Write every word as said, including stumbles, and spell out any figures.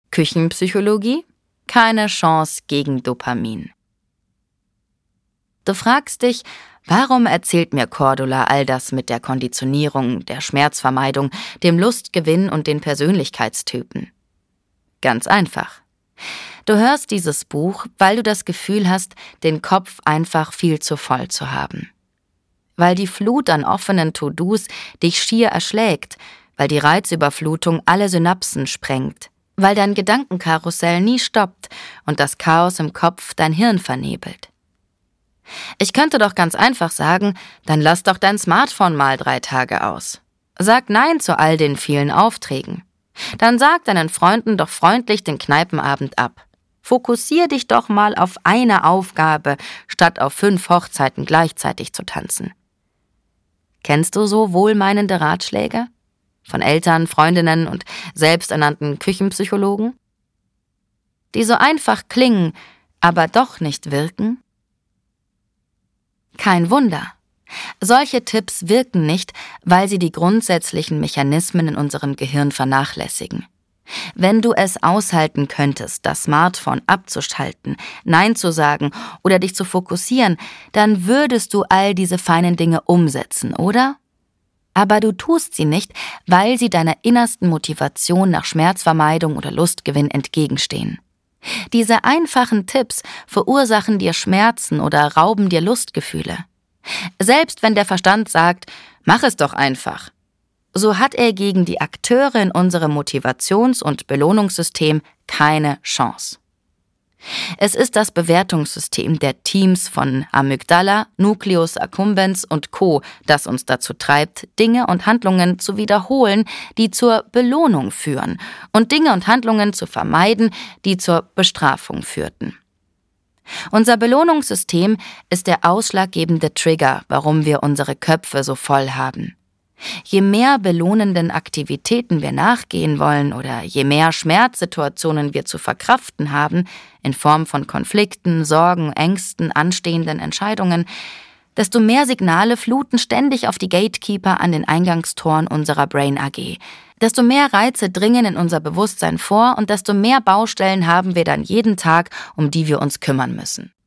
Küchenpsychologie? Keine Chance gegen Dopamin. Du fragst dich, warum erzählt mir Cordula all das mit der Konditionierung, der Schmerzvermeidung, dem Lustgewinn und den Persönlichkeitstypen? Ganz einfach. Du hörst dieses Buch, weil du das Gefühl hast, den Kopf einfach viel zu voll zu haben. Weil die Flut an offenen To-Dos dich schier erschlägt, weil die Reizüberflutung alle Synapsen sprengt, weil dein Gedankenkarussell nie stoppt und das Chaos im Kopf dein Hirn vernebelt. Ich könnte doch ganz einfach sagen, dann lass doch dein Smartphone mal drei Tage aus. Sag Nein zu all den vielen Aufträgen. Dann sag deinen Freunden doch freundlich den Kneipenabend ab. Fokussier dich doch mal auf eine Aufgabe, statt auf fünf Hochzeiten gleichzeitig zu tanzen. Kennst du so wohlmeinende Ratschläge? Von Eltern, Freundinnen und selbsternannten Küchenpsychologen? Die so einfach klingen, aber doch nicht wirken? Kein Wunder. Solche Tipps wirken nicht, weil sie die grundsätzlichen Mechanismen in unserem Gehirn vernachlässigen. Wenn du es aushalten könntest, das Smartphone abzuschalten, Nein zu sagen oder dich zu fokussieren, dann würdest du all diese feinen Dinge umsetzen, oder? Aber du tust sie nicht, weil sie deiner innersten Motivation nach Schmerzvermeidung oder Lustgewinn entgegenstehen. Diese einfachen Tipps verursachen dir Schmerzen oder rauben dir Lustgefühle. Selbst wenn der Verstand sagt, mach es doch einfach, so hat er gegen die Akteure in unserem Motivations- und Belohnungssystem keine Chance. Es ist das Bewertungssystem der Teams von Amygdala, Nucleus accumbens und Co., das uns dazu treibt, Dinge und Handlungen zu wiederholen, die zur Belohnung führen, und Dinge und Handlungen zu vermeiden, die zur Bestrafung führten. Unser Belohnungssystem ist der ausschlaggebende Trigger, warum wir unsere Köpfe so voll haben. Je mehr belohnenden Aktivitäten wir nachgehen wollen oder je mehr Schmerzsituationen wir zu verkraften haben, in Form von Konflikten, Sorgen, Ängsten, anstehenden Entscheidungen, desto mehr Signale fluten ständig auf die Gatekeeper an den Eingangstoren unserer Brain A G. Desto mehr Reize dringen in unser Bewusstsein vor und desto mehr Baustellen haben wir dann jeden Tag, um die wir uns kümmern müssen.